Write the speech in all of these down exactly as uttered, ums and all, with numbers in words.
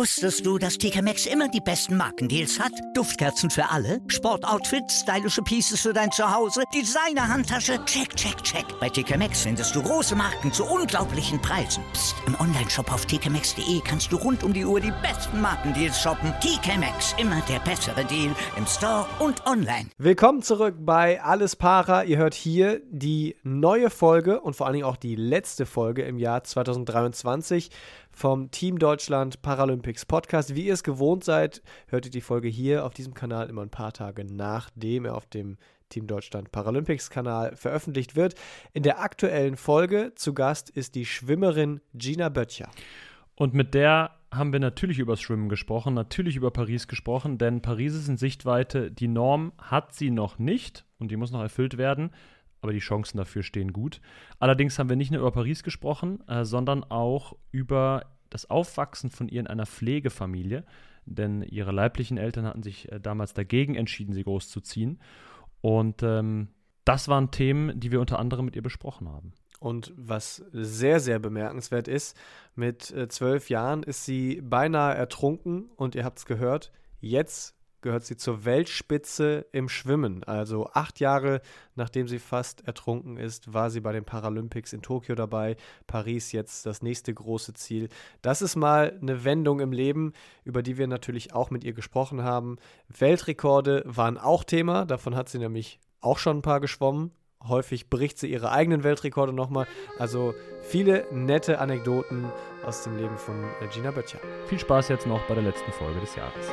Wusstest du, dass T K Maxx immer die besten Markendeals hat? Duftkerzen für alle, Sportoutfits, stylische Pieces für dein Zuhause, Designer-Handtasche, check, check, check. Bei T K Maxx findest du große Marken zu unglaublichen Preisen. Psst. Im Onlineshop auf t k maxx punkt d e kannst du rund um die Uhr die besten Markendeals shoppen. T K Maxx, immer der bessere Deal im Store und online. Willkommen zurück bei Alles Para. Ihr hört hier die neue Folge und vor allen Dingen auch die letzte Folge im Jahr zwanzig dreiundzwanzig vom Team Deutschland Paralympics Podcast. Wie ihr es gewohnt seid, hört ihr die Folge hier auf diesem Kanal immer ein paar Tage nachdem er auf dem Team Deutschland Paralympics Kanal veröffentlicht wird. In der aktuellen Folge zu Gast ist die Schwimmerin Gina Böttcher. Und mit der haben wir natürlich über das Schwimmen gesprochen, natürlich über Paris gesprochen, denn Paris ist in Sichtweite. Die Norm hat sie noch nicht und die muss noch erfüllt werden, aber die Chancen dafür stehen gut. Allerdings haben wir nicht nur über Paris gesprochen, äh, sondern auch über das Aufwachsen von ihr in einer Pflegefamilie, denn ihre leiblichen Eltern hatten sich äh, damals dagegen entschieden, sie großzuziehen. Und ähm, das waren Themen, die wir unter anderem mit ihr besprochen haben. Und was sehr, sehr bemerkenswert ist, mit äh, zwölf Jahren ist sie beinahe ertrunken und ihr habt es gehört, jetzt gehört sie zur Weltspitze im Schwimmen. Also acht Jahre nachdem sie fast ertrunken ist, war sie bei den Paralympics in Tokio dabei. Paris jetzt das nächste große Ziel. Das ist mal eine Wendung im Leben, über die wir natürlich auch mit ihr gesprochen haben. Weltrekorde waren auch Thema, davon hat sie nämlich auch schon ein paar geschwommen. Häufig bricht sie ihre eigenen Weltrekorde nochmal. Also viele nette Anekdoten aus dem Leben von Gina Böttcher. Viel Spaß jetzt noch bei der letzten Folge des Jahres.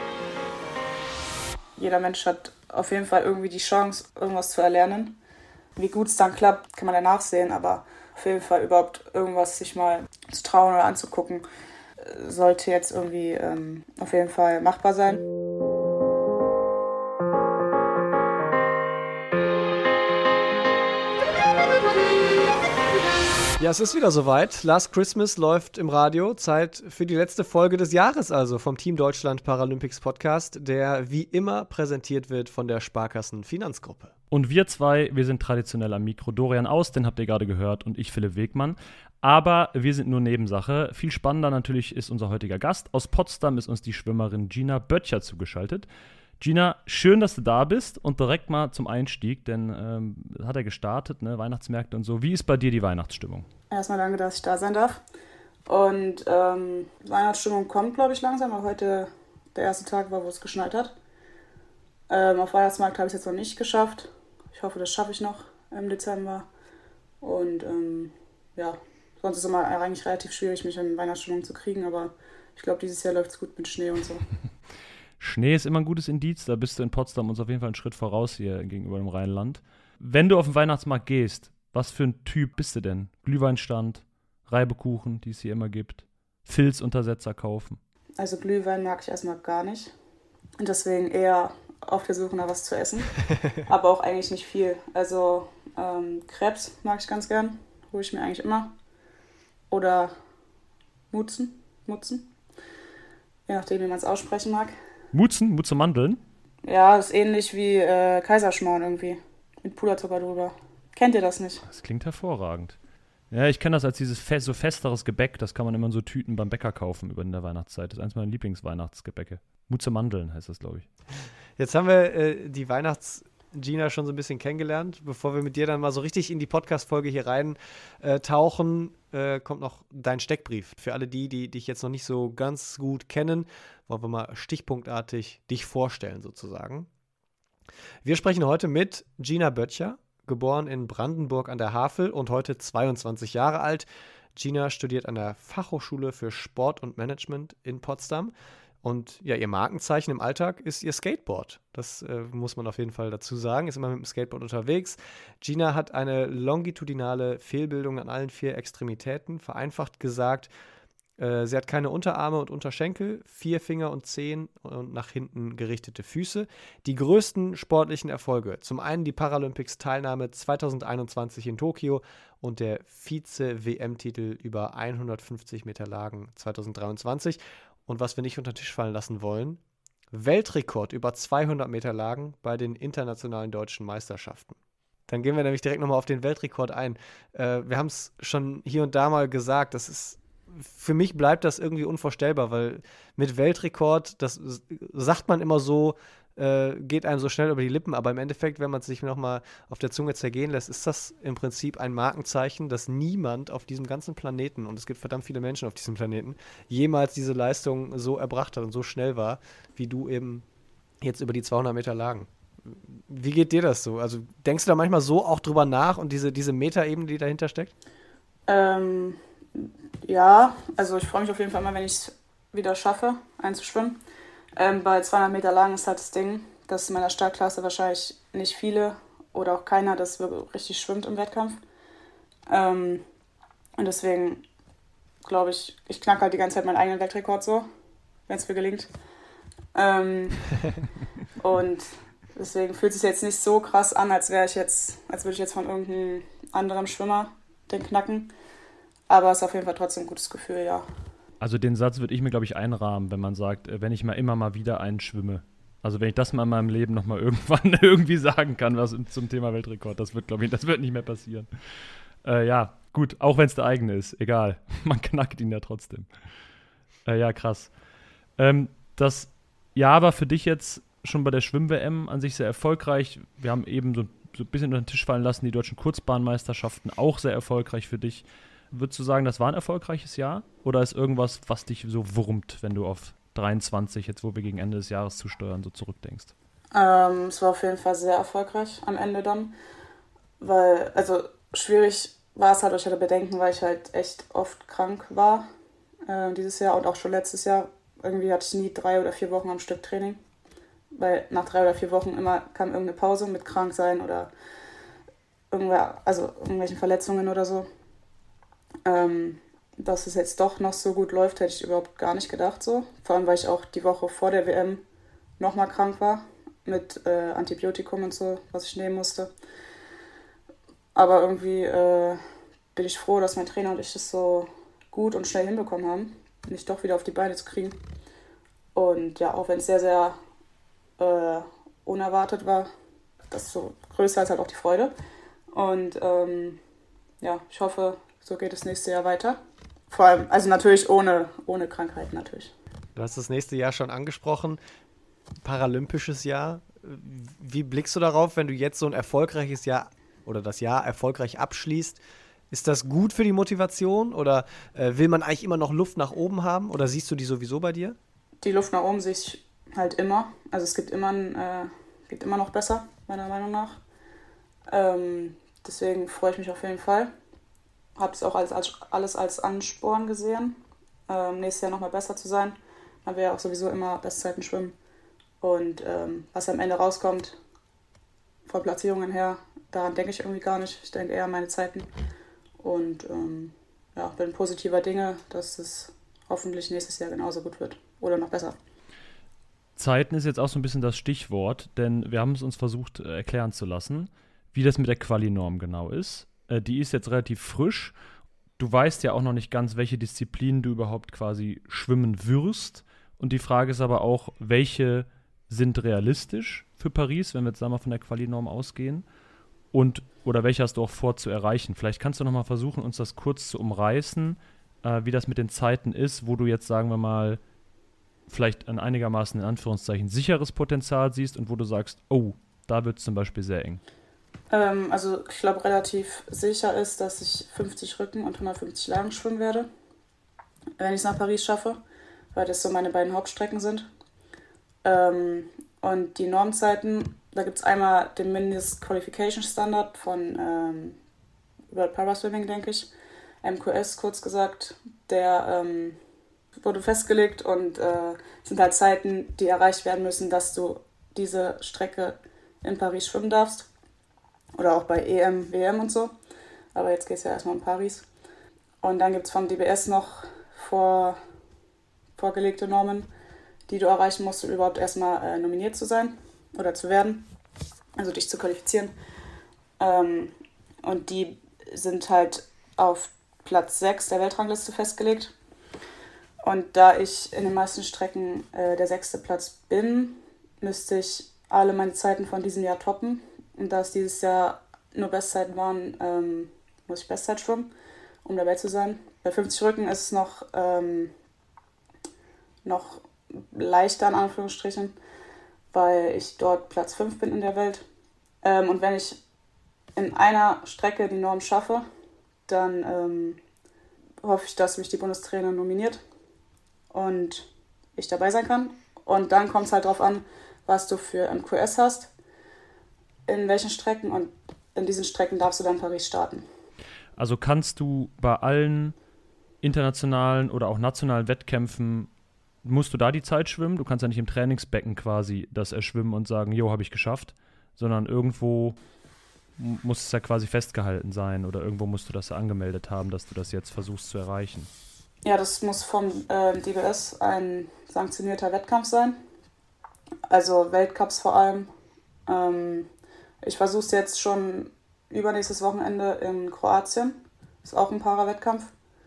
Jeder Mensch hat auf jeden Fall irgendwie die Chance, irgendwas zu erlernen. Wie gut es dann klappt, kann man danach sehen, aber auf jeden Fall überhaupt irgendwas sich mal zu trauen oder anzugucken, sollte jetzt irgendwie ähm, auf jeden Fall machbar sein. Ja, es ist wieder soweit. Last Christmas läuft im Radio. Zeit für die letzte Folge des Jahres also vom Team Deutschland Paralympics Podcast, der wie immer präsentiert wird von der Sparkassen Finanzgruppe. Und wir zwei, wir sind traditionell am Mikro. Dorian Aus, den habt ihr gerade gehört, und ich, Philipp Wegmann. Aber wir sind nur Nebensache. Viel spannender natürlich ist unser heutiger Gast. Aus Potsdam ist uns die Schwimmerin Gina Böttcher zugeschaltet. Gina, schön, dass du da bist und direkt mal zum Einstieg, denn ähm, hat er gestartet, ne, Weihnachtsmärkte und so. Wie ist bei dir die Weihnachtsstimmung? Erstmal danke, dass ich da sein darf. Und ähm, Weihnachtsstimmung kommt, glaube ich, langsam, weil heute der erste Tag war, wo es geschneit hat. Ähm, auf Weihnachtsmarkt habe ich es jetzt noch nicht geschafft. Ich hoffe, das schaffe ich noch im Dezember. Und ähm, ja, sonst ist es immer eigentlich relativ schwierig, mich in Weihnachtsstimmung zu kriegen, aber ich glaube, dieses Jahr läuft es gut mit Schnee und so. Schnee ist immer ein gutes Indiz, da bist du in Potsdam uns auf jeden Fall einen Schritt voraus hier gegenüber dem Rheinland. Wenn du auf den Weihnachtsmarkt gehst, was für ein Typ bist du denn? Glühweinstand, Reibekuchen, die es hier immer gibt, Filzuntersetzer kaufen? Also Glühwein mag ich erstmal gar nicht und deswegen eher auf der Suche nach was zu essen, aber auch eigentlich nicht viel. Also ähm, Crepes mag ich ganz gern, hole ich mir eigentlich immer. Oder Mutzen, Mutzen, je nachdem, wie man es aussprechen mag. Mutzen? Mutze Mandeln? Ja, ist ähnlich wie äh, Kaiserschmarrn irgendwie. Mit Puderzucker drüber. Kennt ihr das nicht? Das klingt hervorragend. Ja, ich kenne das als dieses fe- so festeres Gebäck. Das kann man immer in so Tüten beim Bäcker kaufen über in der Weihnachtszeit. Das ist eins meiner Lieblingsweihnachtsgebäcke. Mutze Mandeln heißt das, glaube ich. Jetzt haben wir äh, die Weihnachts-Gina schon so ein bisschen kennengelernt. Bevor wir mit dir dann mal so richtig in die Podcast-Folge hier rein äh, tauchen, äh, kommt noch dein Steckbrief. Für alle die, die dich jetzt noch nicht so ganz gut kennen, wollen wir mal stichpunktartig dich vorstellen sozusagen. Wir sprechen heute mit Gina Böttcher, geboren in Brandenburg an der Havel und heute zweiundzwanzig Jahre alt. Gina studiert an der Fachhochschule für Sport und Management in Potsdam. Und ja, ihr Markenzeichen im Alltag ist ihr Skateboard. Das äh, muss man auf jeden Fall dazu sagen. Ist immer mit dem Skateboard unterwegs. Gina hat eine longitudinale Fehlbildung an allen vier Extremitäten. Vereinfacht gesagt, äh, sie hat keine Unterarme und Unterschenkel, vier Finger und Zehen und nach hinten gerichtete Füße. Die größten sportlichen Erfolge: zum einen die Paralympics-Teilnahme zwanzig einundzwanzig in Tokio und der Vize-W M-Titel über hundertfünfzig Meter Lagen zwanzig dreiundzwanzig. Und was wir nicht unter den Tisch fallen lassen wollen: Weltrekord über zweihundert Meter Lagen bei den internationalen deutschen Meisterschaften. Dann gehen wir nämlich direkt nochmal auf den Weltrekord ein. Äh, wir haben es schon hier und da mal gesagt, das ist für mich bleibt das irgendwie unvorstellbar, weil mit Weltrekord, das sagt man immer so, äh, geht einem so schnell über die Lippen, aber im Endeffekt, wenn man es sich nochmal auf der Zunge zergehen lässt, ist das im Prinzip ein Markenzeichen, dass niemand auf diesem ganzen Planeten, und es gibt verdammt viele Menschen auf diesem Planeten, jemals diese Leistung so erbracht hat und so schnell war, wie du eben jetzt über die zweihundert Meter Lagen. Wie geht dir das so? Also denkst du da manchmal so auch drüber nach und diese, diese Metaebene, die dahinter steckt? Ähm, ja, also ich freue mich auf jeden Fall mal, wenn ich es wieder schaffe, einzuschwimmen. Ähm, bei zweihundert Meter Lagen ist halt das Ding, dass in meiner Startklasse wahrscheinlich nicht viele oder auch keiner das wirklich richtig schwimmt im Wettkampf. Ähm, und deswegen glaube ich, ich knacke halt die ganze Zeit meinen eigenen Weltrekord so, wenn es mir gelingt. Ähm, und deswegen fühlt es sich jetzt nicht so krass an, als wäre ich jetzt, als würde ich jetzt von irgendeinem anderen Schwimmer den knacken. Aber es ist auf jeden Fall trotzdem ein gutes Gefühl, ja. Also den Satz würde ich mir, glaube ich, einrahmen, wenn man sagt, äh, wenn ich mal immer mal wieder einen schwimme. Also wenn ich das mal in meinem Leben nochmal irgendwann irgendwie sagen kann, was zum Thema Weltrekord, das wird, glaube ich, das wird nicht mehr passieren. Äh, ja, gut, auch wenn es der eigene ist, egal. Man knackt ihn ja trotzdem. Äh, ja, krass. Ähm, das Jahr war für dich jetzt schon bei der Schwimm-W M an sich sehr erfolgreich. Wir haben eben so, so ein bisschen unter den Tisch fallen lassen, die deutschen Kurzbahnmeisterschaften auch sehr erfolgreich für dich. Würdest du sagen, das war ein erfolgreiches Jahr? Oder ist irgendwas, was dich so wurmt, wenn du auf dreiundzwanzig, jetzt wo wir gegen Ende des Jahres zusteuern, so zurückdenkst? Ähm, es war auf jeden Fall sehr erfolgreich am Ende dann. Weil, also schwierig war es halt, ich hatte Bedenken, weil ich halt echt oft krank war äh, dieses Jahr und auch schon letztes Jahr. Irgendwie hatte ich nie drei oder vier Wochen am Stück Training. Weil nach drei oder vier Wochen immer kam irgendeine Pause mit krank sein oder irgendwer, also irgendwelchen Verletzungen oder so. Ähm, dass es jetzt doch noch so gut läuft, hätte ich überhaupt gar nicht gedacht so. Vor allem, weil ich auch die Woche vor der W M nochmal krank war mit äh, Antibiotikum und so, was ich nehmen musste. Aber irgendwie äh, bin ich froh, dass mein Trainer und ich das so gut und schnell hinbekommen haben, mich doch wieder auf die Beine zu kriegen. Und ja, auch wenn es sehr, sehr äh, unerwartet war, das ist so größer als halt auch die Freude. Und ähm, ja, ich hoffe, so geht es nächstes Jahr weiter. Vor allem, also natürlich ohne, ohne Krankheiten natürlich. Du hast das nächste Jahr schon angesprochen, paralympisches Jahr. Wie blickst du darauf, wenn du jetzt so ein erfolgreiches Jahr oder das Jahr erfolgreich abschließt? Ist das gut für die Motivation oder äh, will man eigentlich immer noch Luft nach oben haben oder siehst du die sowieso bei dir? Die Luft nach oben sehe ich halt immer. Also es gibt immer, ein, äh, gibt immer noch besser, meiner Meinung nach. Ähm, deswegen freue ich mich auf jeden Fall. Habe es auch als, als, alles als Ansporn gesehen, ähm, nächstes Jahr nochmal besser zu sein. Man will ja auch sowieso immer Bestzeiten schwimmen. Und ähm, was am Ende rauskommt, von Platzierungen her, daran denke ich irgendwie gar nicht. Ich denke eher an meine Zeiten. Und ähm, ja, bin positiver Dinge, dass es hoffentlich nächstes Jahr genauso gut wird. Oder noch besser. Zeiten ist jetzt auch so ein bisschen das Stichwort, denn wir haben es uns versucht äh, erklären zu lassen, wie das mit der Quali-Norm genau ist. Äh, die ist jetzt relativ frisch. Du weißt ja auch noch nicht ganz, welche Disziplinen du überhaupt quasi schwimmen wirst. Und die Frage ist aber auch, welche sind realistisch für Paris, wenn wir jetzt sagen wir von der Quali-Norm ausgehen? Und, oder welche hast du auch vor zu erreichen? Vielleicht kannst du noch mal versuchen, uns das kurz zu umreißen, äh, wie das mit den Zeiten ist, wo du jetzt, sagen wir mal, vielleicht ein einigermaßen in Anführungszeichen sicheres Potenzial siehst und wo du sagst, oh, da wird es zum Beispiel sehr eng. Ähm, also ich glaube, relativ sicher ist, dass ich fünfzig Rücken und hundertfünfzig Lagen schwimmen werde, wenn ich es nach Paris schaffe, weil das so meine beiden Hauptstrecken sind. Ähm, und die Normzeiten, da gibt es einmal den Mindest-Qualification-Standard von ähm, World Paraswimming, denke ich, M Q S kurz gesagt, der ähm, wurde festgelegt und äh, sind halt Zeiten, die erreicht werden müssen, dass du diese Strecke in Paris schwimmen darfst. Oder auch bei E M, W M und so. Aber jetzt geht es ja erstmal um Paris. Und dann gibt es vom D B S noch vor, vorgelegte Normen, die du erreichen musst, um überhaupt erstmal äh, nominiert zu sein oder zu werden. Also dich zu qualifizieren. Ähm, und die sind halt auf Platz sechs der Weltrangliste festgelegt. Und da ich in den meisten Strecken äh, der sechste Platz bin, müsste ich alle meine Zeiten von diesem Jahr toppen. Und da es dieses Jahr nur Bestzeiten waren, ähm, muss ich Bestzeit schwimmen, um dabei zu sein. Bei fünfzig Rücken ist es noch, ähm, noch leichter, in Anführungsstrichen, weil ich dort Platz fünf bin in der Welt. Ähm, und wenn ich in einer Strecke die Norm schaffe, dann ähm, hoffe ich, dass mich die Bundestrainer nominiert und ich dabei sein kann. Und dann kommt es halt darauf an, was du für M Q S hast, in welchen Strecken, und in diesen Strecken darfst du dann Paris starten. Also kannst du bei allen internationalen oder auch nationalen Wettkämpfen, musst du da die Zeit schwimmen? Du kannst ja nicht im Trainingsbecken quasi das erschwimmen und sagen, jo, habe ich geschafft, sondern irgendwo muss es ja quasi festgehalten sein oder irgendwo musst du das ja angemeldet haben, dass du das jetzt versuchst zu erreichen. Ja, das muss vom äh, D B S ein sanktionierter Wettkampf sein, also Weltcups vor allem. Ähm, ich versuche es jetzt schon übernächstes Wochenende in Kroatien, ist auch ein Para-Wettkampf.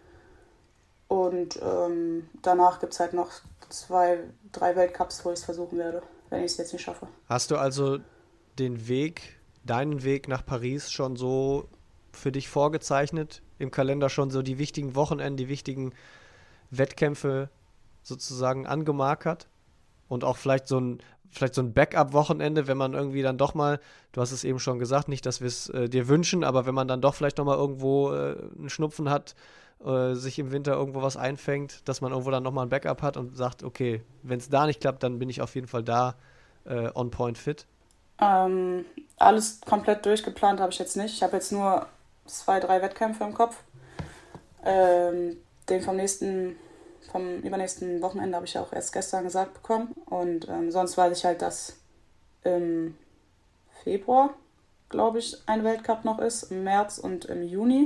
Und ähm, danach gibt es halt noch zwei, drei Weltcups, wo ich es versuchen werde, wenn ich es jetzt nicht schaffe. Hast du also den Weg, deinen Weg nach Paris schon so für dich vorgezeichnet? Im Kalender schon so die wichtigen Wochenenden, die wichtigen Wettkämpfe sozusagen angemarkert? Und auch vielleicht so ein, vielleicht so ein Backup-Wochenende, wenn man irgendwie dann doch mal, du hast es eben schon gesagt, nicht, dass wir es äh, dir wünschen, aber wenn man dann doch vielleicht noch mal irgendwo äh, einen Schnupfen hat, äh, sich im Winter irgendwo was einfängt, dass man irgendwo dann noch mal ein Backup hat und sagt, okay, wenn es da nicht klappt, dann bin ich auf jeden Fall da äh, on point fit. Ähm, alles komplett durchgeplant habe ich jetzt nicht. Ich habe jetzt nur zwei, drei Wettkämpfe im Kopf. Ähm, den vom nächsten, vom übernächsten Wochenende habe ich ja auch erst gestern gesagt bekommen. Und ähm, sonst weiß ich halt, dass im Februar, glaube ich, ein Weltcup noch ist, im März und im Juni.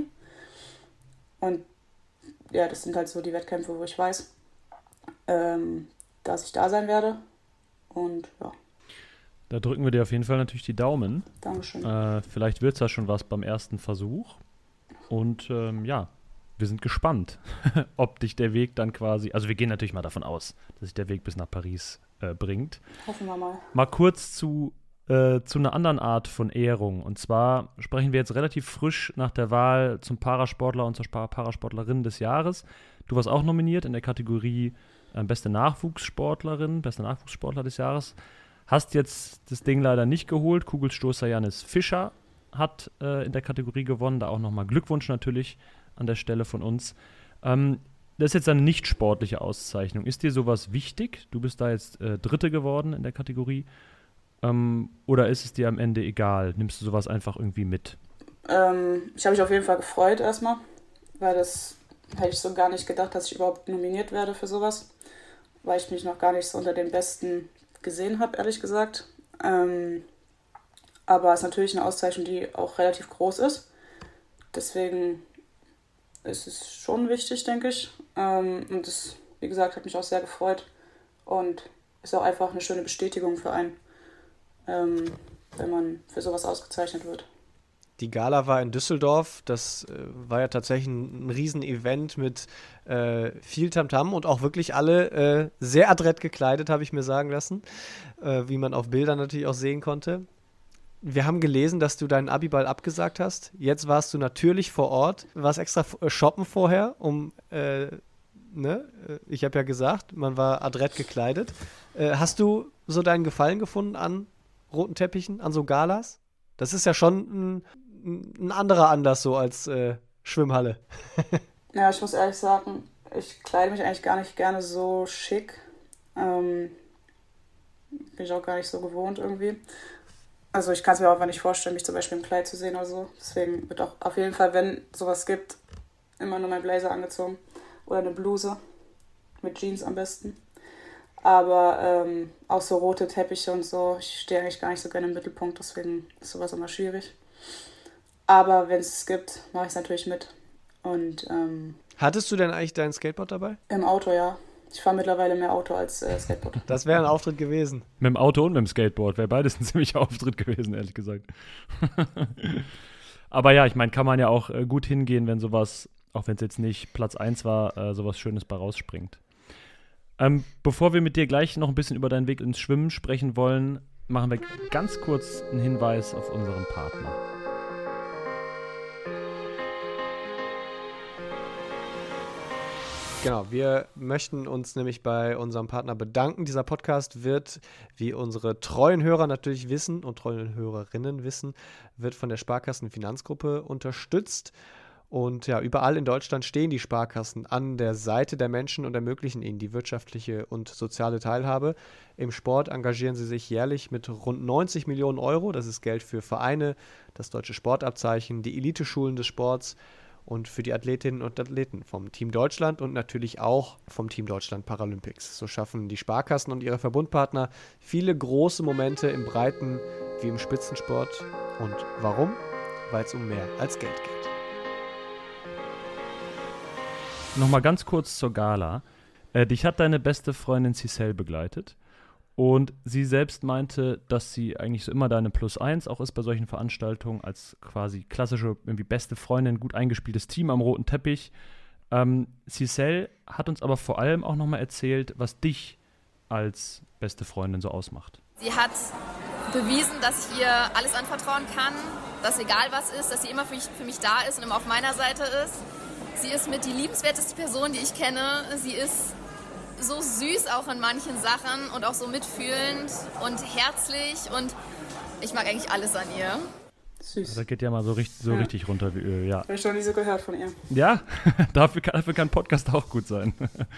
Und ja, das sind halt so die Wettkämpfe, wo ich weiß, ähm, dass ich da sein werde. Und ja. Da drücken wir dir auf jeden Fall natürlich die Daumen. Dankeschön. Äh, vielleicht wird es ja schon was beim ersten Versuch. Und ähm, ja, wir sind gespannt, ob dich der Weg dann quasi, also wir gehen natürlich mal davon aus, dass sich der Weg bis nach Paris äh, bringt. Hoffen wir mal. Mal kurz zu, äh, zu einer anderen Art von Ehrung. Und zwar sprechen wir jetzt relativ frisch nach der Wahl zum Parasportler und zur Parasportlerin des Jahres. Du warst auch nominiert in der Kategorie äh, beste Nachwuchssportlerin, bester Nachwuchssportler des Jahres. Hast jetzt das Ding leider nicht geholt. Kugelstoßer Janis Fischer hat äh, in der Kategorie gewonnen. Da auch nochmal Glückwunsch natürlich an der Stelle von uns. Ähm, das ist jetzt eine nicht sportliche Auszeichnung. Ist dir sowas wichtig? Du bist da jetzt äh, Dritte geworden in der Kategorie. Ähm, oder ist es dir am Ende egal? Nimmst du sowas einfach irgendwie mit? Ähm, ich habe mich auf jeden Fall gefreut erstmal, weil das hätte ich so gar nicht gedacht, dass ich überhaupt nominiert werde für sowas, weil ich mich noch gar nicht so unter den Besten gesehen habe, ehrlich gesagt. Ähm, aber es ist natürlich eine Auszeichnung, die auch relativ groß ist. Deswegen ist es schon wichtig, denke ich. Ähm, und das, wie gesagt, hat mich auch sehr gefreut und ist auch einfach eine schöne Bestätigung für einen, ähm, wenn man für sowas ausgezeichnet wird. Die Gala war in Düsseldorf. Das äh, war ja tatsächlich ein, ein Riesen-Event mit äh, viel Tamtam und auch wirklich alle äh, sehr adrett gekleidet, habe ich mir sagen lassen, äh, wie man auf Bildern natürlich auch sehen konnte. Wir haben gelesen, dass du deinen Abiball abgesagt hast. Jetzt warst du natürlich vor Ort. Warst extra shoppen vorher, um, äh, ne? Ich habe ja gesagt, man war adrett gekleidet. Äh, hast du so deinen Gefallen gefunden an roten Teppichen, an so Galas? Das ist ja schon ein, ein anderer Anlass so als äh, Schwimmhalle. Ja, ich muss ehrlich sagen, ich kleide mich eigentlich gar nicht gerne so schick. Ähm, bin ich auch gar nicht so gewohnt irgendwie. Also ich kann es mir auch einfach nicht vorstellen, mich zum Beispiel im Kleid zu sehen oder so. Deswegen wird auch auf jeden Fall, wenn sowas gibt, immer nur mein Blazer angezogen. Oder eine Bluse. Mit Jeans am besten. Aber ähm, auch so rote Teppiche und so, ich stehe eigentlich gar nicht so gerne im Mittelpunkt, deswegen ist sowas immer schwierig. Aber wenn es es gibt, mache ich es natürlich mit. Und ähm, hattest du denn eigentlich dein Skateboard dabei? Im Auto, ja. Ich fahre mittlerweile mehr Auto als äh, Skateboard. Das wäre ein Auftritt gewesen. Mit dem Auto und mit dem Skateboard wäre beides ein ziemlicher Auftritt gewesen, ehrlich gesagt. Aber ja, ich meine, kann man ja auch äh, gut hingehen, wenn sowas, auch wenn es jetzt nicht Platz eins war, äh, sowas Schönes bei rausspringt. Ähm, bevor wir mit dir gleich noch ein bisschen über deinen Weg ins Schwimmen sprechen wollen, machen wir ganz kurz einen Hinweis auf unseren Partner. Genau, wir möchten uns nämlich bei unserem Partner bedanken. Dieser Podcast wird, wie unsere treuen Hörer natürlich wissen und treuen Hörerinnen wissen, wird von der Sparkassen-Finanzgruppe unterstützt. Und ja, überall in Deutschland stehen die Sparkassen an der Seite der Menschen und ermöglichen ihnen die wirtschaftliche und soziale Teilhabe. Im Sport engagieren sie sich jährlich mit rund neunzig Millionen Euro. Das ist Geld für Vereine, das deutsche Sportabzeichen, die Eliteschulen des Sports und für die Athletinnen und Athleten vom Team Deutschland und natürlich auch vom Team Deutschland Paralympics. So schaffen die Sparkassen und ihre Verbundpartner viele große Momente im Breiten- wie im Spitzensport. Und warum? Weil es um mehr als Geld geht. Nochmal ganz kurz zur Gala. Äh, dich hat deine beste Freundin Cicel begleitet und sie selbst meinte, dass sie eigentlich so immer deine Plus eins auch ist bei solchen Veranstaltungen als quasi klassische, irgendwie beste Freundin, gut eingespieltes Team am roten Teppich. Ähm, Cicel hat uns aber vor allem auch nochmal erzählt, was dich als beste Freundin so ausmacht. Sie hat bewiesen, dass ich ihr alles anvertrauen kann, dass egal was ist, dass sie immer für mich, für mich da ist und immer auf meiner Seite ist. Sie ist mit die liebenswerteste Person, die ich kenne. Sie ist so süß auch in manchen Sachen und auch so mitfühlend und herzlich und ich mag eigentlich alles an ihr. Süß. Das geht ja mal so richtig, so Ja. richtig runter wie Öl, ja. Habe ich noch nie so gehört von ihr. Ja, dafür, kann, dafür kann Podcast auch gut sein.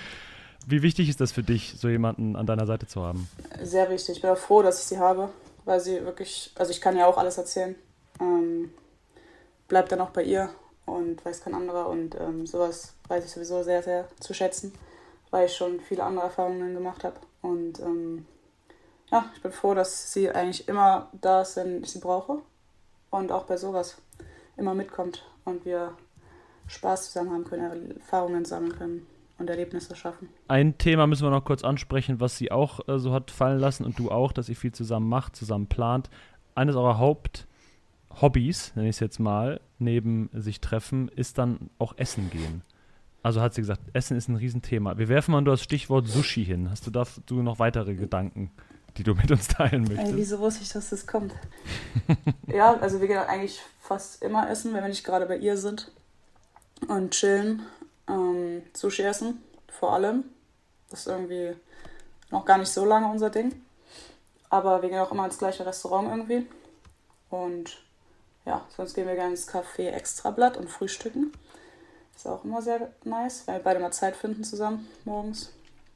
Wie wichtig ist das für dich, so jemanden an deiner Seite zu haben? Sehr wichtig. Ich bin auch froh, dass ich sie habe, weil sie wirklich, also ich kann ja auch alles erzählen. Ähm, bleibt dann auch bei ihr und weiß kein anderer und ähm, sowas weiß ich sowieso sehr, sehr zu schätzen, weil ich schon viele andere Erfahrungen gemacht habe. Und ähm, ja, ich bin froh, dass sie eigentlich immer da ist, wenn ich sie brauche und auch bei sowas immer mitkommt und wir Spaß zusammen haben können, Erfahrungen sammeln können und Erlebnisse schaffen. Ein Thema müssen wir noch kurz ansprechen, was sie auch äh, so hat fallen lassen und du auch, dass ihr viel zusammen macht, zusammen plant. Eines eurer Haupthobbys, nenne ich es jetzt mal, neben sich treffen, ist dann auch Essen gehen. Also hat sie gesagt, Essen ist ein Riesenthema. Wir werfen mal nur das Stichwort Sushi hin. Hast du dazu noch weitere Gedanken, die du mit uns teilen möchtest? Ey, wieso wusste ich, dass das kommt? Ja, also wir gehen eigentlich fast immer essen, wenn wir nicht gerade bei ihr sind und chillen. Ähm, Sushi essen, vor allem. Das ist irgendwie noch gar nicht so lange unser Ding. Aber wir gehen auch immer ins gleiche Restaurant irgendwie. Und ja, sonst gehen wir gerne ins Café Extrablatt und frühstücken. Ist auch immer sehr nice, weil wir beide mal Zeit finden zusammen morgens.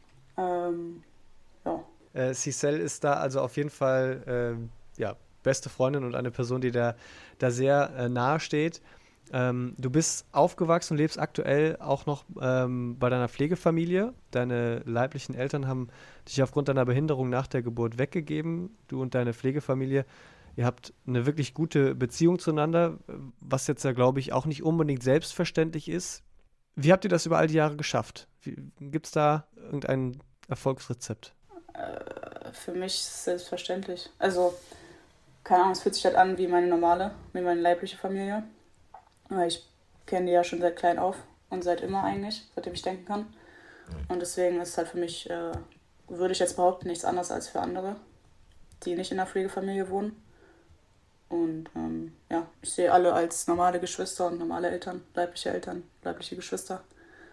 Ähm, ja. Äh, Cicel ist da also auf jeden Fall äh, ja, beste Freundin und eine Person, die da, da sehr äh, nahe steht. Ähm, du bist aufgewachsen und lebst aktuell auch noch ähm, bei deiner Pflegefamilie. Deine leiblichen Eltern haben dich aufgrund deiner Behinderung nach der Geburt weggegeben. Du und deine Pflegefamilie, ihr habt eine wirklich gute Beziehung zueinander, was jetzt ja, glaube ich, auch nicht unbedingt selbstverständlich ist. Wie habt ihr das über all die Jahre geschafft? Gibt es da irgendein Erfolgsrezept? Äh, für mich ist es selbstverständlich. Also, keine Ahnung, es fühlt sich halt an wie meine normale, wie meine leibliche Familie. Weil ich kenne die ja schon seit klein auf und seit immer eigentlich, seitdem ich denken kann. Und deswegen ist es halt für mich, äh, würde ich jetzt behaupten, nichts anderes als für andere, die nicht in der Pflegefamilie wohnen. Und ähm, ja, ich sehe alle als normale Geschwister und normale Eltern, leibliche Eltern, leibliche Geschwister.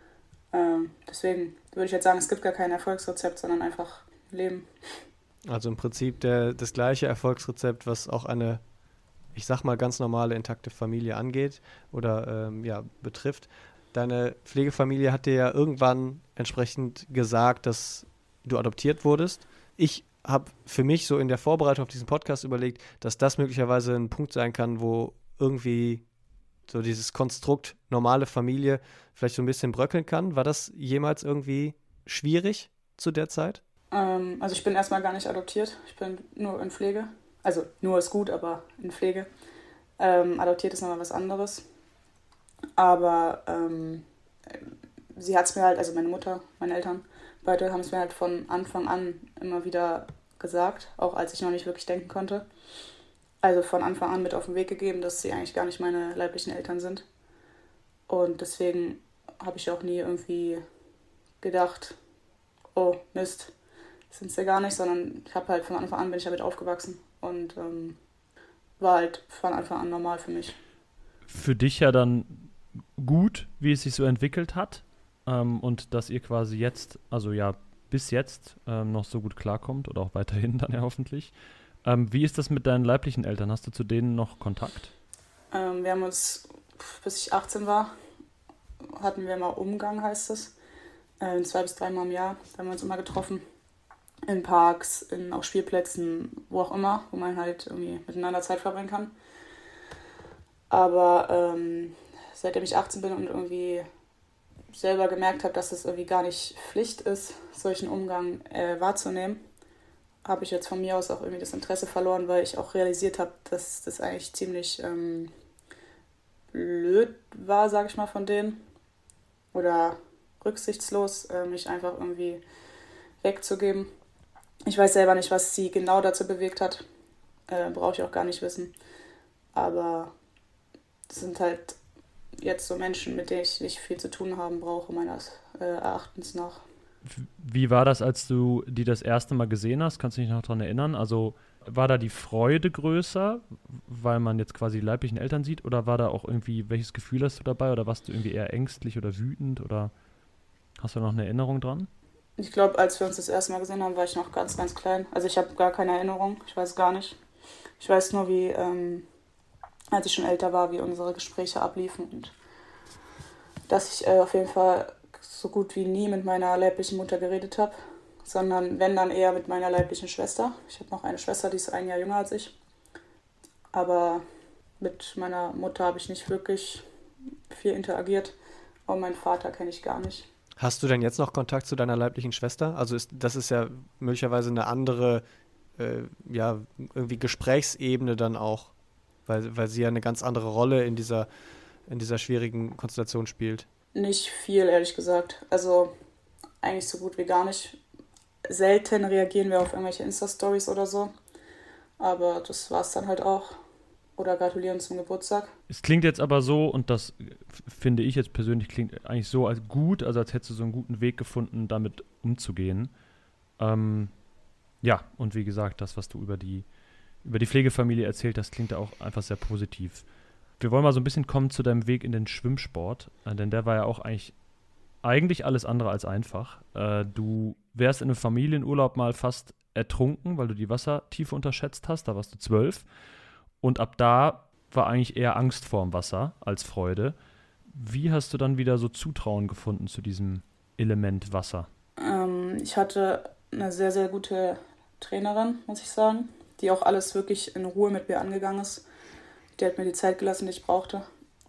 Ähm, deswegen würde ich jetzt sagen, es gibt gar kein Erfolgsrezept, sondern einfach Leben. Also im Prinzip der, das gleiche Erfolgsrezept, was auch eine, ich sag mal, ganz normale, intakte Familie angeht oder ähm, ja, betrifft. Deine Pflegefamilie hat dir ja irgendwann entsprechend gesagt, dass du adoptiert wurdest. Ich habe für mich so in der Vorbereitung auf diesen Podcast überlegt, dass das möglicherweise ein Punkt sein kann, wo irgendwie so dieses Konstrukt normale Familie vielleicht so ein bisschen bröckeln kann. War das jemals irgendwie schwierig zu der Zeit? Ähm, also ich bin erstmal gar nicht adoptiert. Ich bin nur in Pflege. Also nur ist gut, aber in Pflege. Ähm, adoptiert ist nochmal was anderes. Aber ähm, sie hat es mir halt, also meine Mutter, meine Eltern, beide haben es mir halt von Anfang an immer wieder gesagt, auch als ich noch nicht wirklich denken konnte. Also von Anfang an mit auf den Weg gegeben, dass sie eigentlich gar nicht meine leiblichen Eltern sind. Und deswegen habe ich auch nie irgendwie gedacht, oh Mist, sind sie gar nicht, sondern ich habe halt von Anfang an bin ich damit aufgewachsen und ähm, war halt von Anfang an normal für mich. Für dich ja dann gut, wie es sich so entwickelt hat. ähm, und dass ihr quasi jetzt, also ja, bis jetzt ähm, noch so gut klarkommt oder auch weiterhin dann ja hoffentlich. Ähm, wie ist das mit deinen leiblichen Eltern? Hast du zu denen noch Kontakt? Ähm, wir haben uns, bis ich achtzehn war, hatten wir immer Umgang, heißt es. Äh, zwei bis dreimal im Jahr. Da haben wir uns immer getroffen. In Parks, in auch Spielplätzen, wo auch immer, wo man halt irgendwie miteinander Zeit verbringen kann. Aber ähm, seitdem ich achtzehn bin und irgendwie selber gemerkt habe, dass es irgendwie gar nicht Pflicht ist, solchen Umgang äh, wahrzunehmen, habe ich jetzt von mir aus auch irgendwie das Interesse verloren, weil ich auch realisiert habe, dass das eigentlich ziemlich ähm, blöd war, sage ich mal, von denen. Oder rücksichtslos, äh, mich einfach irgendwie wegzugeben. Ich weiß selber nicht, was sie genau dazu bewegt hat. Äh, brauche ich auch gar nicht wissen. Aber das sind halt jetzt so Menschen, mit denen ich nicht viel zu tun haben brauche, meines äh, Erachtens nach. Wie war das, als du die das erste Mal gesehen hast? Kannst du dich noch daran erinnern? Also war da die Freude größer, weil man jetzt quasi die leiblichen Eltern sieht? Oder war da auch irgendwie, welches Gefühl hast du dabei? Oder warst du irgendwie eher ängstlich oder wütend? Oder hast du noch eine Erinnerung dran? Ich glaube, als wir uns das erste Mal gesehen haben, war ich noch ganz, ganz klein. Also ich habe gar keine Erinnerung. Ich weiß gar nicht. Ich weiß nur, wie, ähm, als ich schon älter war, wie unsere Gespräche abliefen. Und dass ich äh, auf jeden Fall so gut wie nie mit meiner leiblichen Mutter geredet habe, sondern wenn, dann eher mit meiner leiblichen Schwester. Ich habe noch eine Schwester, die ist ein Jahr jünger als ich. Aber mit meiner Mutter habe ich nicht wirklich viel interagiert. Und meinen Vater kenne ich gar nicht. Hast du denn jetzt noch Kontakt zu deiner leiblichen Schwester? Also ist, das ist ja möglicherweise eine andere, äh, ja, irgendwie Gesprächsebene dann auch, weil, weil sie ja eine ganz andere Rolle in dieser, in dieser schwierigen Konstellation spielt. Nicht viel, ehrlich gesagt. Also eigentlich so gut wie gar nicht. Selten reagieren wir auf irgendwelche Insta-Stories oder so. Aber das war's dann halt auch. Oder gratulieren zum Geburtstag. Es klingt jetzt aber so, und das finde ich jetzt persönlich, klingt eigentlich so als gut, also als hättest du so einen guten Weg gefunden, damit umzugehen. Ähm, ja, und wie gesagt, das, was du über die, über die Pflegefamilie erzählt hast, klingt auch einfach sehr positiv. Wir wollen mal so ein bisschen kommen zu deinem Weg in den Schwimmsport, äh, denn der war ja auch eigentlich, eigentlich alles andere als einfach. Äh, du wärst in einem Familienurlaub mal fast ertrunken, weil du die Wassertiefe unterschätzt hast, da warst du zwölf. Und ab da war eigentlich eher Angst vorm Wasser als Freude. Wie hast du dann wieder so Zutrauen gefunden zu diesem Element Wasser? Ähm, ich hatte eine sehr, sehr gute Trainerin, muss ich sagen, die auch alles wirklich in Ruhe mit mir angegangen ist. Die hat mir die Zeit gelassen, die ich brauchte.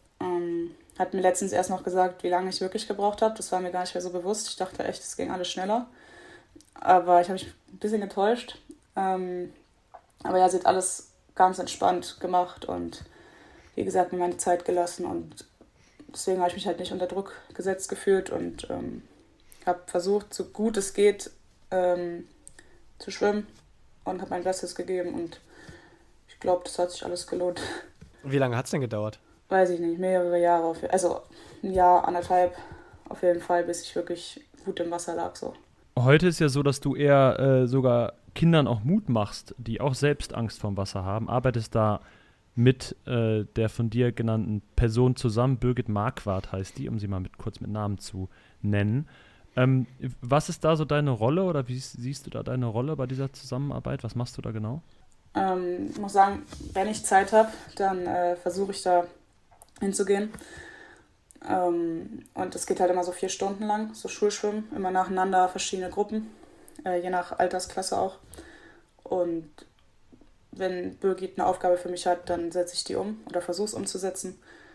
Ähm, hat mir letztens erst noch gesagt, wie lange ich wirklich gebraucht habe. Das war mir gar nicht mehr so bewusst. Ich dachte echt, es ging alles schneller. Aber ich habe mich ein bisschen getäuscht. Ähm, aber ja, sie hat alles ganz entspannt gemacht und wie gesagt, mir meine Zeit gelassen und deswegen habe ich mich halt nicht unter Druck gesetzt gefühlt und ähm, habe versucht, so gut es geht, ähm, zu schwimmen und habe mein Bestes gegeben und ich glaube, das hat sich alles gelohnt. Wie lange hat es denn gedauert? Weiß ich nicht, mehrere Jahre, auf, also ein Jahr, anderthalb auf jeden Fall, bis ich wirklich gut im Wasser lag. So. Heute ist ja so, dass du eher äh, sogar Kindern auch Mut machst, die auch selbst Angst vorm Wasser haben. Arbeitest da mit äh, der von dir genannten Person zusammen. Birgit Marquardt heißt die, um sie mal mit, kurz mit Namen zu nennen. Ähm, was ist da so deine Rolle oder wie siehst du da deine Rolle bei dieser Zusammenarbeit? Was machst du da genau? Ähm, ich muss sagen, wenn ich Zeit habe, dann äh, versuche ich da hinzugehen. Ähm, und es geht halt immer so vier Stunden lang, so Schulschwimmen, immer nacheinander, verschiedene Gruppen, äh, je nach Altersklasse auch. Und wenn Birgit eine Aufgabe für mich hat, dann setze ich die um oder versuche es umzusetzen.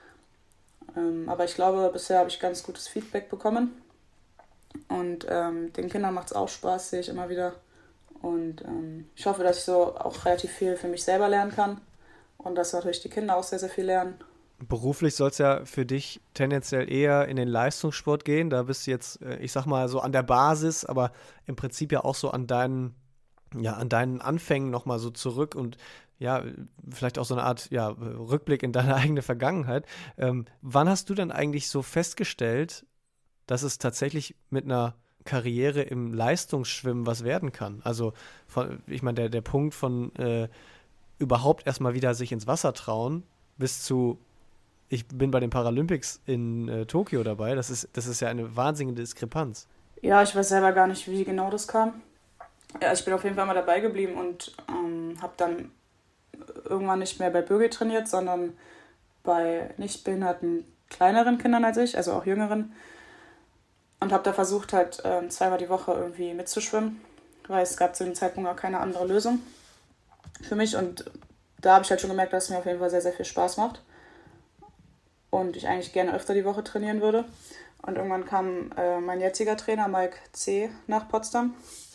Ähm, aber ich glaube, bisher habe ich ganz gutes Feedback bekommen. Und ähm, den Kindern macht es auch Spaß, sehe ich immer wieder. Und ähm, ich hoffe, dass ich so auch relativ viel für mich selber lernen kann. Und dass natürlich die Kinder auch sehr, sehr viel lernen. Beruflich soll es ja für dich tendenziell eher in den Leistungssport gehen. Da bist du jetzt, ich sag mal, so an der Basis, aber im Prinzip ja auch so an deinen, ja, an deinen Anfängen nochmal so zurück und ja, vielleicht auch so eine Art ja, Rückblick in deine eigene Vergangenheit. Ähm, wann hast du denn eigentlich so festgestellt, dass es tatsächlich mit einer Karriere im Leistungsschwimmen was werden kann? Also, von, ich meine, der, der Punkt von äh, überhaupt erstmal wieder sich ins Wasser trauen bis zu ich bin bei den Paralympics in äh, Tokio dabei. Das ist, das ist ja eine wahnsinnige Diskrepanz. Ja, ich weiß selber gar nicht, wie genau das kam. Ja, ich bin auf jeden Fall mal dabei geblieben und ähm, habe dann irgendwann nicht mehr bei Birgit trainiert, sondern bei nicht behinderten kleineren Kindern als ich, also auch jüngeren. Und habe da versucht, halt ähm, zweimal die Woche irgendwie mitzuschwimmen, weil es gab zu dem Zeitpunkt auch keine andere Lösung für mich. Und da habe ich halt schon gemerkt, dass es mir auf jeden Fall sehr, sehr viel Spaß macht. Und ich eigentlich gerne öfter die Woche trainieren würde. Und irgendwann kam äh, mein jetziger Trainer, Mike C., nach Potsdam.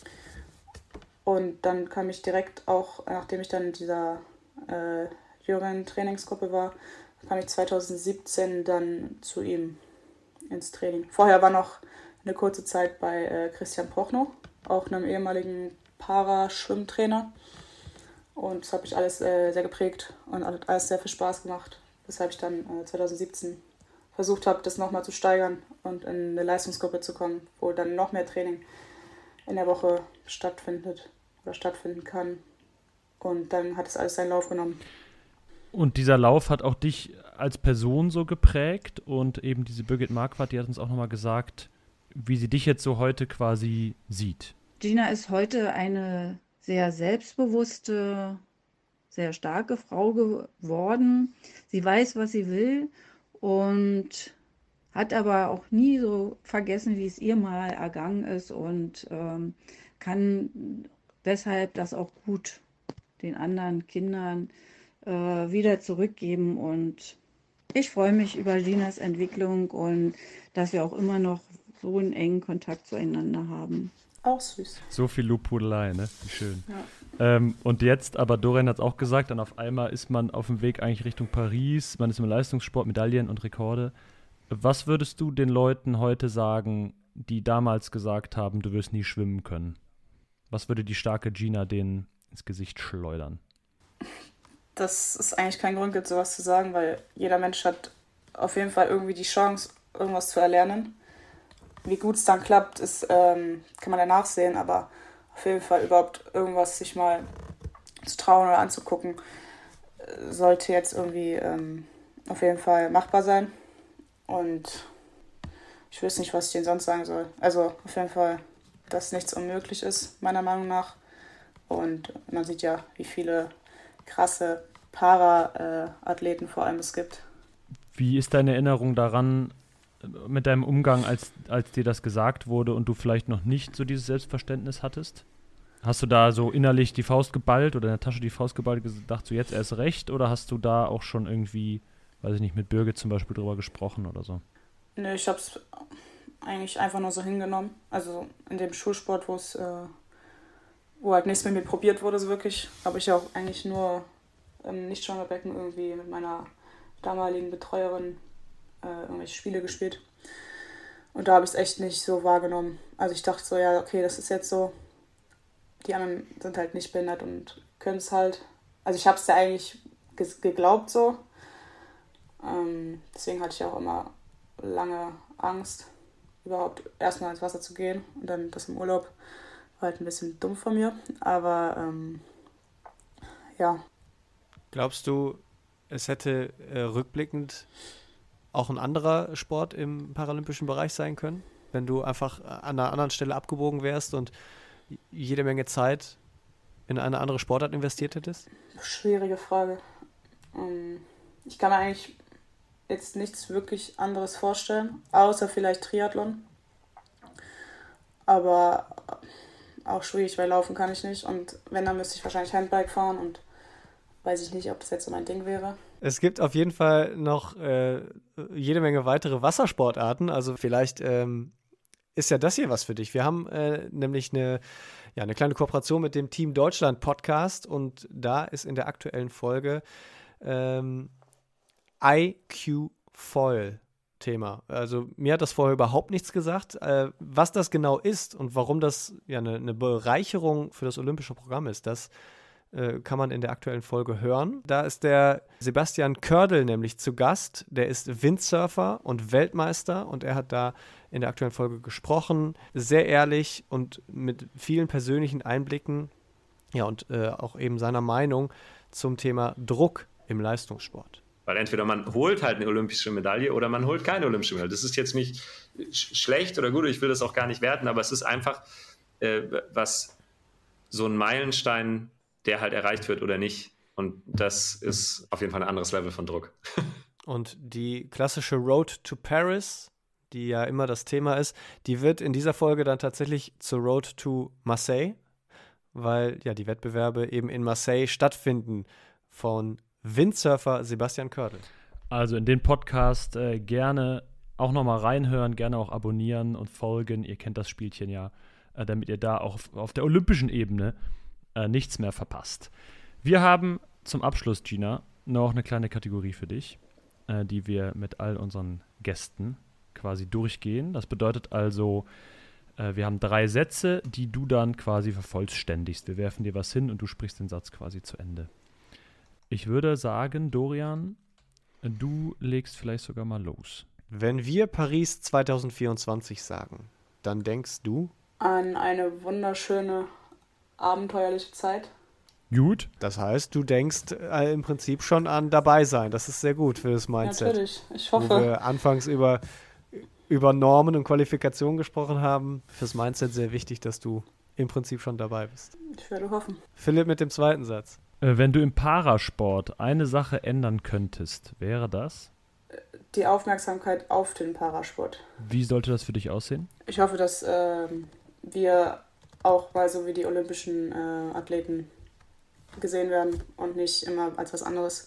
Und dann kam ich direkt auch, nachdem ich dann in dieser äh, jüngeren Trainingsgruppe war, kam ich zwanzig siebzehn dann zu ihm ins Training. Vorher war noch eine kurze Zeit bei äh, Christian Prochnow, auch einem ehemaligen Para-Schwimmtrainer. Und das hat mich alles äh, sehr geprägt und hat alles sehr viel Spaß gemacht, weshalb ich dann äh, zwanzig siebzehn versucht habe, das nochmal zu steigern und in eine Leistungsgruppe zu kommen, wo dann noch mehr Training in der Woche stattfindet oder stattfinden kann. Und dann hat es alles seinen Lauf genommen. Und dieser Lauf hat auch dich als Person so geprägt und eben diese Birgit Marquardt, die hat uns auch nochmal gesagt, wie sie dich jetzt so heute quasi sieht. Gina ist heute eine sehr selbstbewusste, sehr starke Frau geworden. Sie weiß, was sie will und hat aber auch nie so vergessen, wie es ihr mal ergangen ist und ähm, kann deshalb das auch gut den anderen Kindern äh, wieder zurückgeben. Und ich freue mich über Ginas Entwicklung und dass wir auch immer noch so einen engen Kontakt zueinander haben. Auch süß. So viel Lobhudelei, ne? Wie schön. Ja. Ähm, und jetzt, aber Dorian hat es auch gesagt, dann auf einmal ist man auf dem Weg eigentlich Richtung Paris, man ist im Leistungssport, Medaillen und Rekorde. Was würdest du den Leuten heute sagen, die damals gesagt haben, du wirst nie schwimmen können? Was würde die starke Gina denen ins Gesicht schleudern? Dass es eigentlich keinen Grund gibt, sowas zu sagen, weil jeder Mensch hat auf jeden Fall irgendwie die Chance, irgendwas zu erlernen. Wie gut es dann klappt, ist, ähm, kann man danach sehen, aber auf jeden Fall überhaupt irgendwas sich mal zu trauen oder anzugucken, sollte jetzt irgendwie ähm, auf jeden Fall machbar sein. Und ich weiß nicht, was ich denen sonst sagen soll. Also auf jeden Fall, dass nichts unmöglich ist, meiner Meinung nach. Und man sieht ja, wie viele krasse Para-Athleten vor allem es gibt. Wie ist deine Erinnerung daran, mit deinem Umgang, als, als dir das gesagt wurde und du vielleicht noch nicht so dieses Selbstverständnis hattest? Hast du da so innerlich die Faust geballt oder in der Tasche die Faust geballt und gedacht, so jetzt erst recht? Oder hast du da auch schon irgendwie, weiß ich nicht, mit Birgit zum Beispiel drüber gesprochen oder so? Nö, ich hab's eigentlich einfach nur so hingenommen. Also in dem Schulsport, wo es, äh, wo halt nichts mit mir probiert wurde, so wirklich, habe ich auch eigentlich nur im Nichtschwimmerbecken irgendwie mit meiner damaligen Betreuerin äh, irgendwelche Spiele gespielt. Und da habe ich es echt nicht so wahrgenommen. Also ich dachte so, ja, okay, das ist jetzt so. Die anderen sind halt nicht behindert und können es halt. Also ich habe es ja eigentlich ge- geglaubt so. Ähm, deswegen hatte ich auch immer lange Angst, überhaupt erstmal ins Wasser zu gehen. Und dann das im Urlaub war halt ein bisschen dumm von mir. Aber ähm, ja. Glaubst du, es hätte äh, rückblickend auch ein anderer Sport im paralympischen Bereich sein können, wenn du einfach an einer anderen Stelle abgebogen wärst und jede Menge Zeit in eine andere Sportart investiert hättest? Schwierige Frage. Ich kann mir eigentlich jetzt nichts wirklich anderes vorstellen, außer vielleicht Triathlon. Aber auch schwierig, weil laufen kann ich nicht. Und wenn, dann müsste ich wahrscheinlich Handbike fahren und weiß ich nicht, ob das jetzt so mein Ding wäre. Es gibt auf jeden Fall noch äh, jede Menge weitere Wassersportarten. Also vielleicht ähm, ist ja das hier was für dich. Wir haben äh, nämlich eine, ja, eine kleine Kooperation mit dem Team Deutschland Podcast und da ist in der aktuellen Folge ähm, I Q Foil Thema. Also mir hat das vorher überhaupt nichts gesagt. Äh, was das genau ist und warum das ja eine, eine Bereicherung für das olympische Programm ist, das kann man in der aktuellen Folge hören. Da ist der Sebastian Kördel nämlich zu Gast. Der ist Windsurfer und Weltmeister und er hat da in der aktuellen Folge gesprochen. Sehr ehrlich und mit vielen persönlichen Einblicken. Ja, und äh, auch eben seiner Meinung zum Thema Druck im Leistungssport. Weil entweder man holt halt eine olympische Medaille oder man holt keine olympische Medaille. Das ist jetzt nicht sch- schlecht oder gut, ich will das auch gar nicht werten, aber es ist einfach äh, was so ein Meilenstein, der halt erreicht wird oder nicht. Und das ist auf jeden Fall ein anderes Level von Druck. Und die klassische Road to Paris, die ja immer das Thema ist, die wird in dieser Folge dann tatsächlich zur Road to Marseille, weil ja die Wettbewerbe eben in Marseille stattfinden von Windsurfer Sebastian Körtl. Also in den Podcast äh, gerne auch nochmal reinhören, gerne auch abonnieren und folgen. Ihr kennt das Spielchen ja, äh, damit ihr da auch auf, auf der olympischen Ebene äh, nichts mehr verpasst. Wir haben zum Abschluss, Gina, noch eine kleine Kategorie für dich, äh, die wir mit all unseren Gästen quasi durchgehen. Das bedeutet also, äh, wir haben drei Sätze, die du dann quasi vervollständigst. Wir werfen dir was hin und du sprichst den Satz quasi zu Ende. Ich würde sagen, Dorian, du legst vielleicht sogar mal los. Wenn wir Paris zwanzig vierundzwanzig sagen, dann denkst du An eine wunderschöne, abenteuerliche Zeit. Gut. Das heißt, du denkst äh, im Prinzip schon an dabei sein. Das ist sehr gut für das Mindset. Natürlich, ich Wo hoffe. wir anfangs über, über Normen und Qualifikationen gesprochen haben. Fürs Mindset sehr wichtig, dass du im Prinzip schon dabei bist. Ich werde hoffen. Philipp mit dem zweiten Satz. Äh, wenn du im Parasport eine Sache ändern könntest, wäre das? Die Aufmerksamkeit auf den Parasport. Wie sollte das für dich aussehen? Ich hoffe, dass ähm, wir auch mal so wie die olympischen äh, Athleten gesehen werden und nicht immer als was anderes.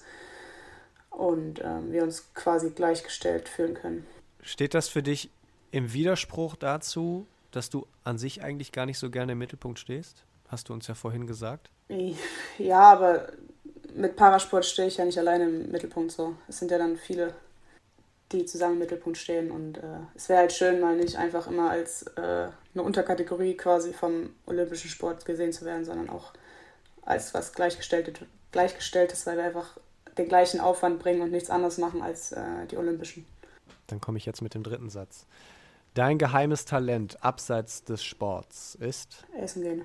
Und ähm, wir uns quasi gleichgestellt fühlen können. Steht das für dich im Widerspruch dazu, dass du an sich eigentlich gar nicht so gerne im Mittelpunkt stehst? Hast du uns ja vorhin gesagt. Ja, aber mit Parasport stehe ich ja nicht alleine im Mittelpunkt so. Es sind ja dann viele, die zusammen im Mittelpunkt stehen. Und äh, es wäre halt schön, mal nicht einfach immer als äh, eine Unterkategorie quasi vom olympischen Sport gesehen zu werden, sondern auch als was Gleichgestelltes, Gleichgestelltes, weil wir einfach den gleichen Aufwand bringen und nichts anderes machen als äh, die Olympischen. Dann komme ich jetzt mit dem dritten Satz. Dein geheimes Talent abseits des Sports ist? Essen gehen.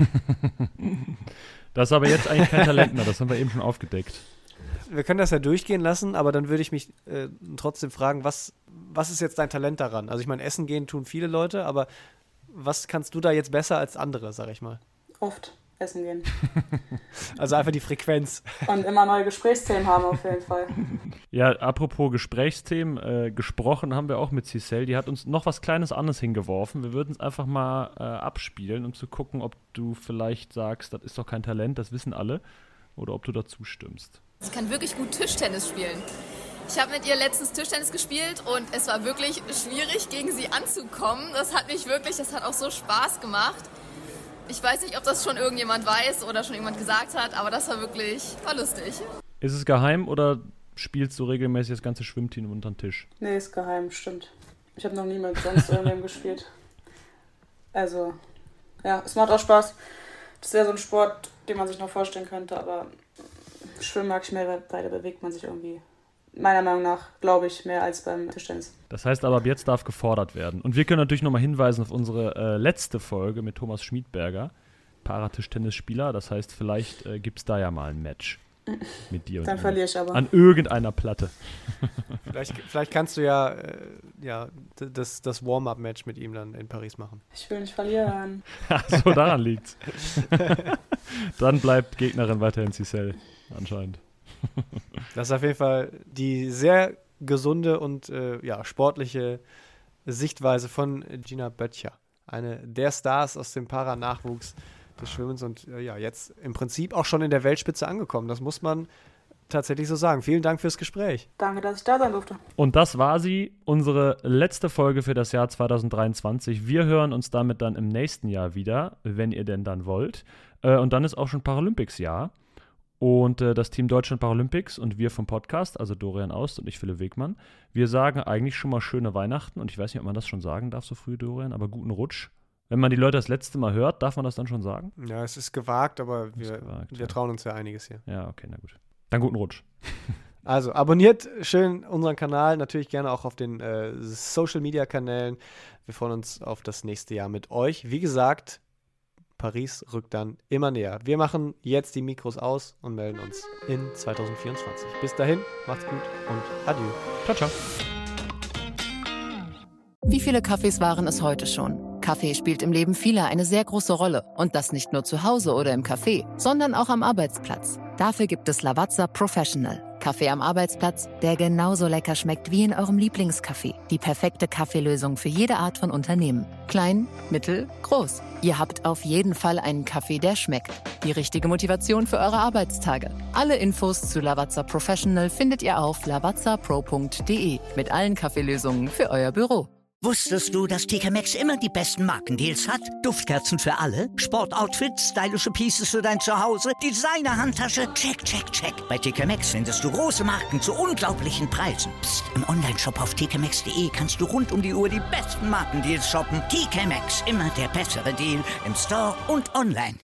Das ist aber jetzt eigentlich kein Talent mehr, das haben wir eben schon aufgedeckt. Wir können das ja durchgehen lassen, aber dann würde ich mich äh, trotzdem fragen, was, was ist jetzt dein Talent daran? Also ich meine, essen gehen tun viele Leute, aber was kannst du da jetzt besser als andere, sag ich mal? Oft essen gehen. Also einfach die Frequenz. Und immer neue Gesprächsthemen haben auf jeden Fall. Ja, apropos Gesprächsthemen, äh, gesprochen haben wir auch mit Cicel, die hat uns noch was Kleines anderes hingeworfen. Wir würden es einfach mal äh, abspielen, um zu gucken, ob du vielleicht sagst, das ist doch kein Talent, das wissen alle, oder ob du dazu stimmst. Sie kann wirklich gut Tischtennis spielen. Ich habe mit ihr letztens Tischtennis gespielt und es war wirklich schwierig, gegen sie anzukommen. Das hat mich wirklich, das hat auch so Spaß gemacht. Ich weiß nicht, ob das schon irgendjemand weiß oder schon jemand gesagt hat, aber das war wirklich, war lustig. Ist es geheim oder spielst du regelmäßig das ganze Schwimmteam unter den Tisch? Nee, ist geheim, stimmt. Ich habe noch nie mit sonst irgendwem gespielt. Also, ja, es macht auch Spaß. Das wäre so ein Sport, den man sich noch vorstellen könnte, aber Schwimmen mag ich mehr, weil da bewegt man sich irgendwie, meiner Meinung nach, glaube ich, mehr als beim Tischtennis. Das heißt aber, ab jetzt darf gefordert werden. Und wir können natürlich nochmal hinweisen auf unsere äh, letzte Folge mit Thomas Schmiedberger, Paratischtennisspieler. Das heißt, vielleicht äh, gibt es da ja mal ein Match mit dir. Dann und verliere ich aber. An irgendeiner Platte. Vielleicht, vielleicht kannst du ja, äh, ja das, das Warm-up-Match mit ihm dann in Paris machen. Ich will nicht verlieren. So, daran liegt's. Dann bleibt Gegnerin weiterhin Cicel, anscheinend. Das ist auf jeden Fall die sehr gesunde und äh, ja, sportliche Sichtweise von Gina Böttcher. Eine der Stars aus dem Para-Nachwuchs des Schwimmens und äh, ja, jetzt im Prinzip auch schon in der Weltspitze angekommen. Das muss man tatsächlich so sagen. Vielen Dank fürs Gespräch. Danke, dass ich da sein durfte. Und das war sie, unsere letzte Folge für das Jahr zwanzig dreiundzwanzig. Wir hören uns damit dann im nächsten Jahr wieder, wenn ihr denn dann wollt. Äh, und dann ist auch schon Paralympics-Jahr. Und äh, das Team Deutschland Paralympics und wir vom Podcast, also Dorian Aust und ich, Philipp Wegmann, wir sagen eigentlich schon mal schöne Weihnachten. Und ich weiß nicht, ob man das schon sagen darf so früh, Dorian, aber guten Rutsch. Wenn man die Leute das letzte Mal hört, darf man das dann schon sagen? Ja, es ist gewagt, aber wir, gewagt, wir ja. trauen uns ja einiges hier. Ja, okay, na gut. Dann guten Rutsch. Also abonniert schön unseren Kanal, natürlich gerne auch auf den äh, Social-Media-Kanälen. Wir freuen uns auf das nächste Jahr mit euch. Wie gesagt, Paris rückt dann immer näher. Wir machen jetzt die Mikros aus und melden uns in zwanzig vierundzwanzig. Bis dahin, macht's gut und adieu. Ciao, ciao. Wie viele Kaffees waren es heute schon? Kaffee spielt im Leben vieler eine sehr große Rolle. Und das nicht nur zu Hause oder im Café, sondern auch am Arbeitsplatz. Dafür gibt es Lavazza Professional. Kaffee am Arbeitsplatz, der genauso lecker schmeckt wie in eurem Lieblingscafé. Die perfekte Kaffeelösung für jede Art von Unternehmen. Klein, mittel, groß. Ihr habt auf jeden Fall einen Kaffee, der schmeckt. Die richtige Motivation für eure Arbeitstage. Alle Infos zu Lavazza Professional findet ihr auf lavazza pro punkt de mit allen Kaffeelösungen für euer Büro. Wusstest du, dass T K Maxx immer die besten Markendeals hat? Duftkerzen für alle, Sportoutfits, stylische Pieces für dein Zuhause, Designer-Handtasche, check, check, check. Bei T K Maxx findest du große Marken zu unglaublichen Preisen. Psst. Im Onlineshop auf t k maxx punkt de kannst du rund um die Uhr die besten Markendeals shoppen. T K Maxx, immer der bessere Deal im Store und online.